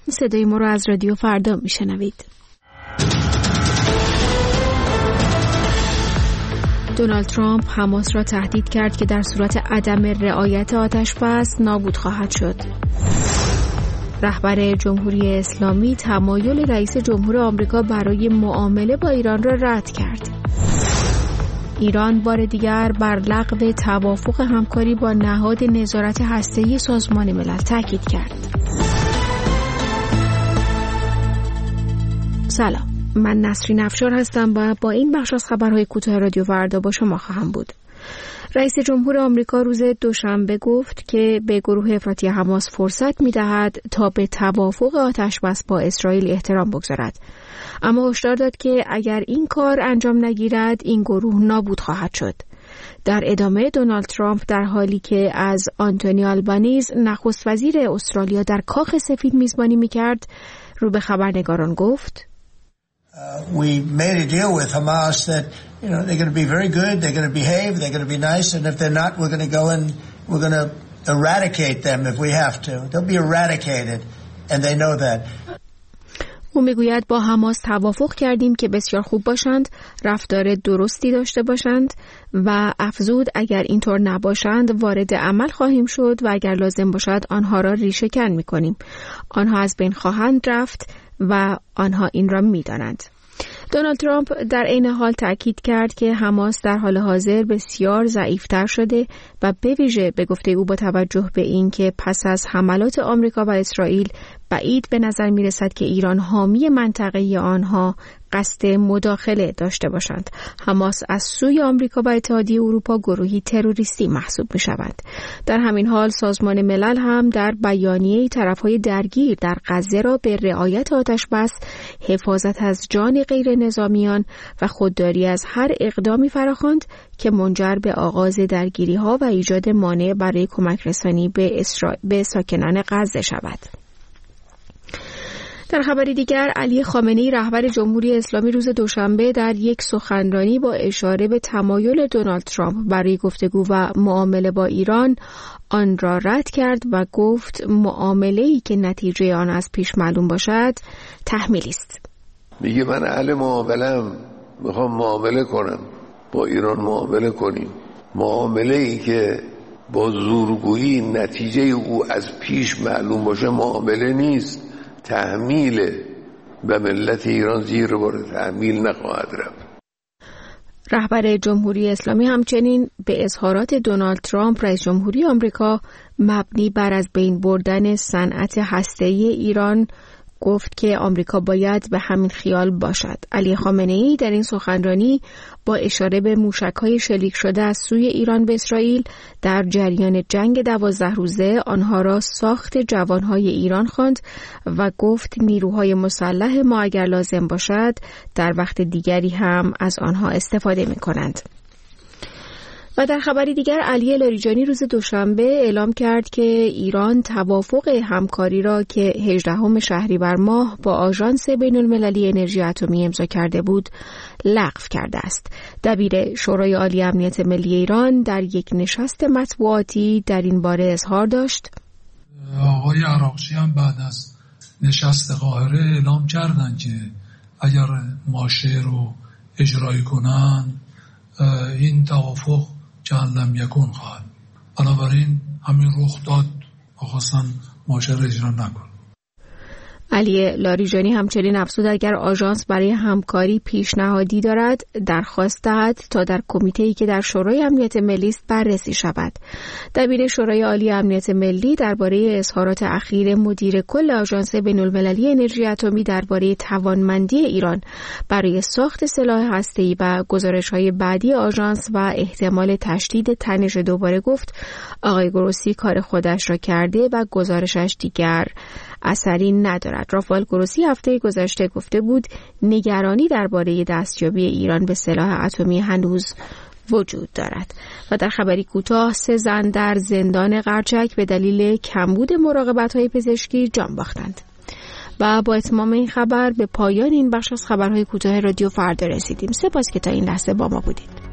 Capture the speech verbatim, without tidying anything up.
صدای ما رو از رادیو فردا میشنوید. دونالد ترامپ حماس را تهدید کرد که در صورت عدم رعایت آتش‌بس نابود خواهد شد. رهبر جمهوری اسلامی تمایل رئیس جمهور آمریکا برای معامله با ایران را رد کرد. ایران بار دیگر بر لغو توافق همکاری با نهاد نظارت هسته‌ای سازمان ملل تاکید کرد. سلام، من نسرین افشار هستم و با این بخش از خبرهای کوتاه رادیو فردا با شما خواهم بود. رئیس جمهور آمریکا روز دوشنبه گفت که به گروه افراطی حماس فرصت می‌دهد تا به توافق آتش‌بس با اسرائیل احترام بگذارد، اما هشدار داد که اگر این کار انجام نگیرد این گروه نابود خواهد شد. در ادامه دونالد ترامپ در حالی که از آنتونی آلبانیز نخست وزیر استرالیا در کاخ سفید میزبانی می‌کرد رو به خبرنگاران گفت: Uh, we made a deal with Hamas that, you know, they're going to be very good, they're going to behave, they're going to be nice, and if they're not, we're going to go and we're going to eradicate them if we have to. They'll be eradicated, and they know that. او میگوید با حماس توافق کردیم که بسیار خوب باشند، رفتار درستی داشته باشند و افزود اگر اینطور نباشند وارد عمل خواهیم شد و اگر لازم باشد آنها را ریشه کن میکنیم. آنها از بین خواهند رفت و آنها این را می‌دانند. دونالد ترامپ در عین حال تأکید کرد که حماس در حال حاضر بسیار ضعیف‌تر شده و به ویژه به گفته او با توجه به این که پس از حملات آمریکا و اسرائیل بعید به نظر می‌رسد که ایران حامی منطقه‌ای آنها قصد مداخله داشته باشند. حماس از سوی آمریکا و اتحادیه اروپا گروهی تروریستی محسوب می‌شود. در همین حال سازمان ملل هم در بیانیه طرف‌های درگیر در غزه را به رعایت آتش‌بس، حفاظت از جان غیر نظامیان و خودداری از هر اقدامی فراخواند که منجر به آغاز درگیری‌ها و ایجاد مانع برای کمک رسانی به اسرا... به ساکنان غزه شود. در خبری دیگر، علی خامنه‌ای رهبر جمهوری اسلامی روز دوشنبه در یک سخنرانی با اشاره به تمایل دونالد ترامپ برای گفتگو و معامله با ایران آن را رد کرد و گفت معامله‌ای که نتیجه آن از پیش معلوم باشد تحمیلی است. میگه من اهل معامله‌ام، میخوام معامله کنم، با ایران معامله کنیم. معامله‌ای که با زورگویی نتیجه او از پیش معلوم باشه معامله نیست، تحمیل به ملت ایران زیر بار تحمیل نخواهد رفت. رهبر جمهوری اسلامی همچنین به اظهارات دونالد ترامپ رئیس جمهوری آمریکا مبنی بر از بین بردن صنعت هسته‌ای ایران گفت که آمریکا باید به همین خیال باشد. علی خامنه‌ای در این سخنرانی با اشاره به موشک‌های شلیک شده از سوی ایران به اسرائیل در جریان جنگ دوازده روزه آنها را ساخت جوانهای ایران خواند و گفت نیروهای مسلح ما اگر لازم باشد در وقت دیگری هم از آنها استفاده می‌کنند. و در خبری دیگر، علی لاریجانی روز دوشنبه اعلام کرد که ایران توافق همکاری را که هجدهم شهریور ماه با آژانس بین‌المللی انرژی اتمی امضا کرده بود لغو کرده است. دبیر شورای عالی امنیت ملی ایران در یک نشست مطبوعاتی در این باره اظهار داشت: آقای عراقچی هم بعد از نشست قاهره اعلام کردند که اگر ماشه رو اجرایی کنن این توافق جهان لم یکن خواهد. بنابراین همین رخ داد و خواستن ماشه را اجرا نکن. علی لاریجانی همچنین افزود اگر آژانس برای همکاری پیشنهادی دارد درخواست دهد تا در کمیته‌ای که در شورای امنیت ملی است بررسی شود. دبیر شورای عالی امنیت ملی درباره اظهارات اخیر مدیر کل آژانس بین‌المللی انرژی اتمی درباره توانمندی ایران برای ساخت سلاح هسته‌ای و گزارش‌های بعدی آژانس و احتمال تشدید تنش دوباره گفت آقای گروسی کار خودش را کرده و گزارشش دیگر اثری ندارد. رافائل گروسی هفته گذشته گفته بود نگرانی درباره دستیابی ایران به سلاح اتمی هنوز وجود دارد. و در خبری کوتاه، سه زن در زندان قرچک به دلیل کمبود مراقبت‌های پزشکی جان باختند. و با اتمام این خبر به پایان این بخش از خبرهای کوتاه رادیو فردا رسیدیم. سپاس که تا این لحظه با ما بودید.